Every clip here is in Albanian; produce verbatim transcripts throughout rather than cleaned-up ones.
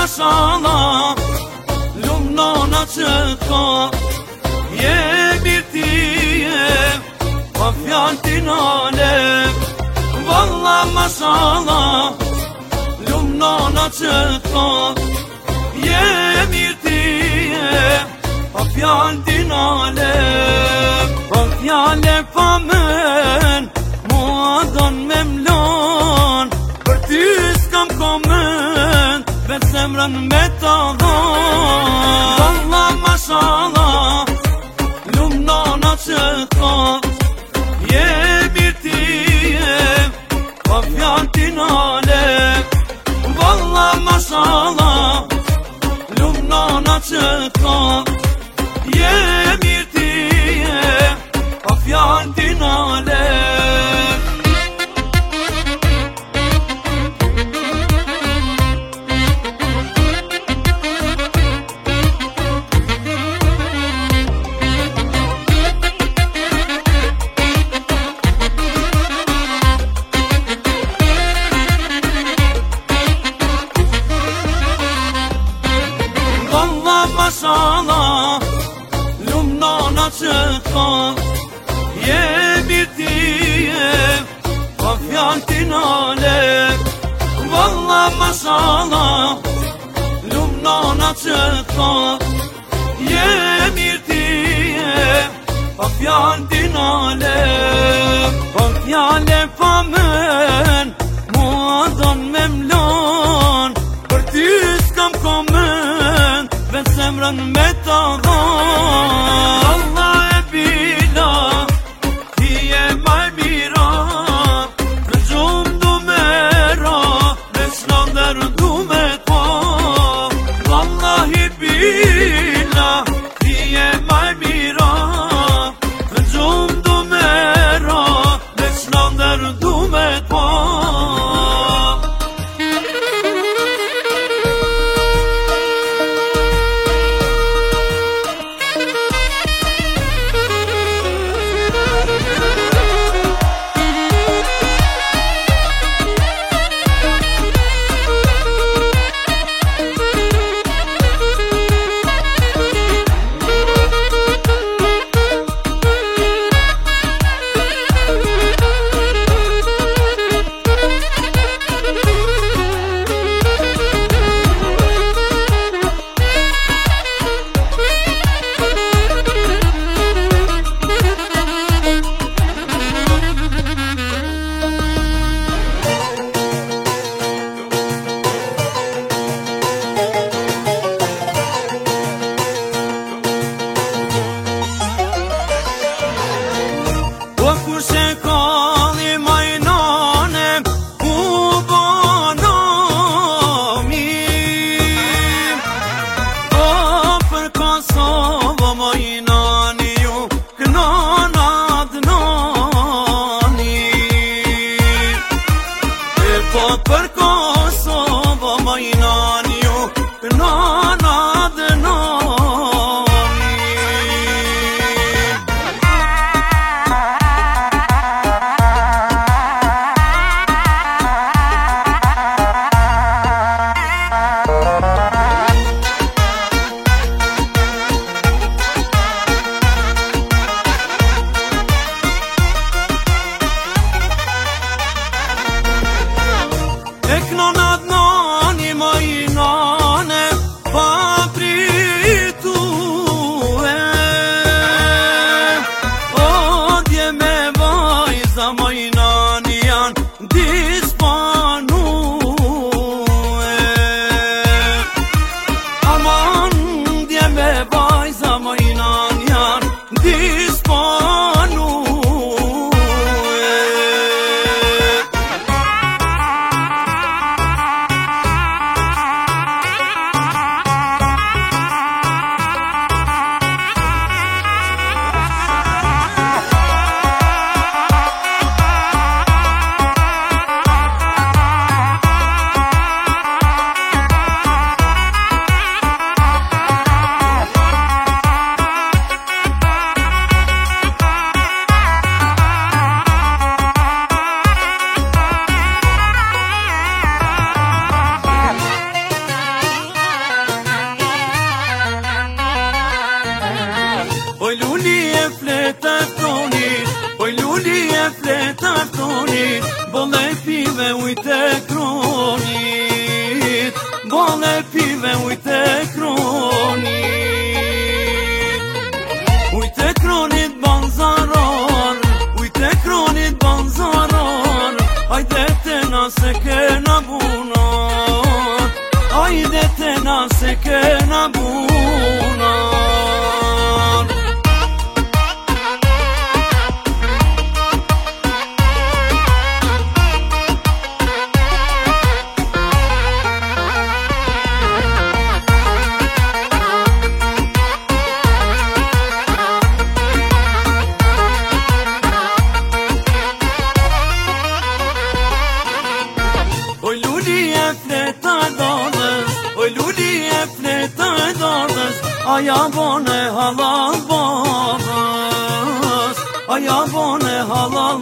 mashallah, lumnona që ka, je mirëtije, pa fjallë tinale. Valla mashallah, lumnona që ka, je mirëtije, pa fjallë tinale. Pa fjallë pa men, mua don me mlon, për ty s'kam komen, vetë zemrën me të dhon. Valla mashallah, lumnona që ka, je mirëtije, pa fjallë tinale. Valla mashallah, lumnona që ka, je mirëtije, pa fjallë tinale. Mashallah, lumnona që ka, je mirëtije, pa fjallë tinale. Valla mashallah, lumnona që ka, je mirëtije, pa fjallë tinale. Pa fjallë pa men, mua don me mlon, për ty s'kam komen, vetë zemrën me të dhon. Allah e bila, ti je maj mira, në gjumë du me ra, në shnander du me pa. Allah e bila, ti je maj mira, në gjumë du me ra, në shnander du me pa. Aja bone halal babës, aja bone halal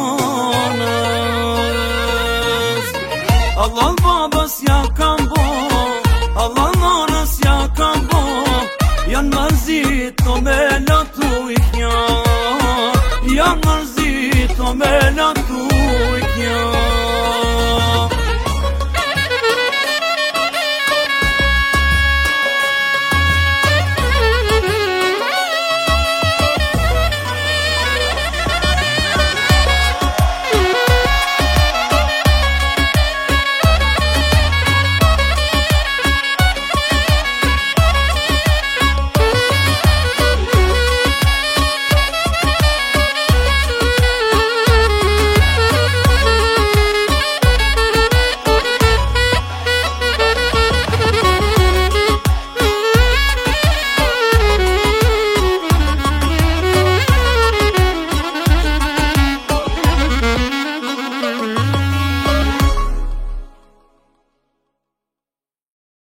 nonës. Halal babës ja kam bo, halal nonës ja kam bo, janë mërzit o me latu i kja, janë mërzit o me latu i kja.